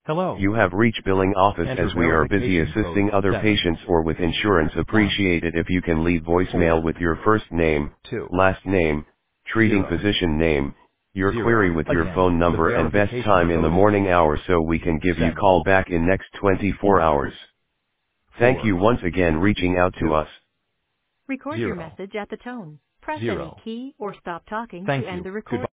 Hello. You have reached billing office Enter as we are busy verification assisting code other 7. patients or with insurance. Appreciate it if you can leave voicemail 4 with your first name, 2 last name, treating 0 physician name, your 0. query with your Again, phone the number and best verification time in the code is morning hour so we can give you 7 call back in next 24 1 hours. Thank 4 you once again reaching out to 2 us. Record your 0 message at the tone. Press any 0. key or stop talking to Thank end you. the Goodbye. recording.